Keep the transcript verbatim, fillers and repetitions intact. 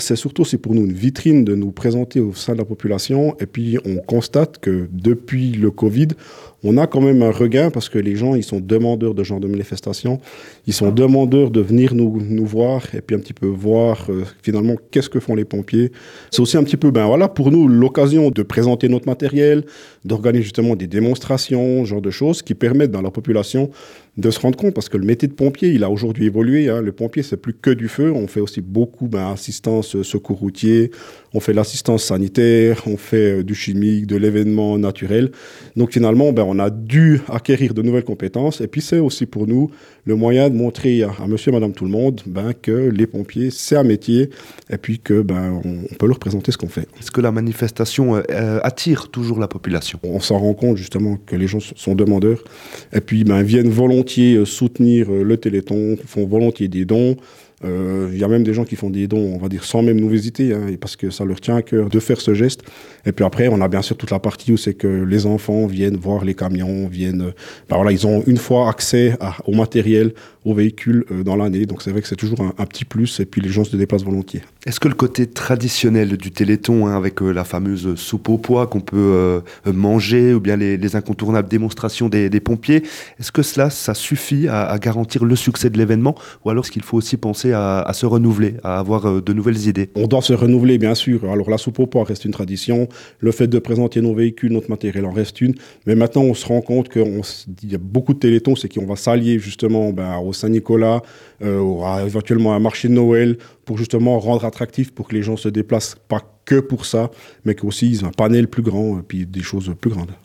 C'est surtout aussi pour nous une vitrine de nous présenter au sein de la population. Et puis, on constate que depuis le Covid, on a quand même un regain parce que les gens, ils sont demandeurs de ce genre de manifestations. Ils sont demandeurs de venir nous, nous voir et puis un petit peu voir euh, finalement qu'est-ce que font les pompiers. C'est aussi un petit peu, ben voilà, pour nous, l'occasion de présenter notre matériel, d'organiser justement des démonstrations, ce genre de choses qui permettent dans la population de se rendre compte parce que le métier de pompier, il a aujourd'hui évolué. Hein. Le pompier, c'est plus que du feu. On fait aussi beaucoup ben, assistance secours routier, on fait l'assistance sanitaire, on fait euh, du chimique, de l'événement naturel. Donc finalement, ben, on a dû acquérir de nouvelles compétences. Et puis c'est aussi pour nous le moyen de montrer à, à monsieur et madame tout le monde ben, que les pompiers, c'est un métier et puis que ben, on, on peut leur présenter ce qu'on fait. Est-ce que la manifestation euh, attire toujours la population? On s'en rend compte justement que les gens sont demandeurs et puis ben, viennent volontiers soutenir le Téléthon, font volontiers des dons. Il euh, y a même des gens qui font des dons, on va dire, sans même nous visiter, hein, parce que ça leur tient à cœur de faire ce geste. Et puis après, on a bien sûr toute la partie où c'est que les enfants viennent voir les camions, viennent... Ben voilà, ils ont une fois accès à, au matériel, aux véhicules euh, dans l'année. Donc c'est vrai que c'est toujours un, un petit plus, et puis les gens se déplacent volontiers. Est-ce que le côté traditionnel du Téléthon, hein, avec euh, la fameuse soupe au pois qu'on peut euh, manger, ou bien les, les incontournables démonstrations des, des pompiers, est-ce que cela, ça suffit à, à garantir le succès de l'événement, ou alors est-ce qu'il faut aussi penser À, à se renouveler, à avoir euh, de nouvelles idées? On doit se renouveler, bien sûr. Alors, la soupe au pois reste une tradition. Le fait de présenter nos véhicules, notre matériel en reste une. Mais maintenant, on se rend compte qu'il y a beaucoup de télétons, c'est qu'on va s'allier justement ben, au Saint-Nicolas, euh, à, éventuellement à un marché de Noël, pour justement rendre attractif, pour que les gens se déplacent pas que pour ça, mais qu'aussi ils ont un panel plus grand et puis des choses plus grandes.